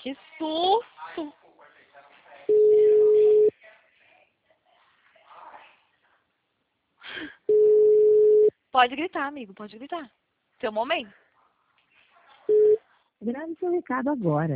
Que susto! Pode gritar, amigo, pode gritar. Seu momento. Grave seu recado agora.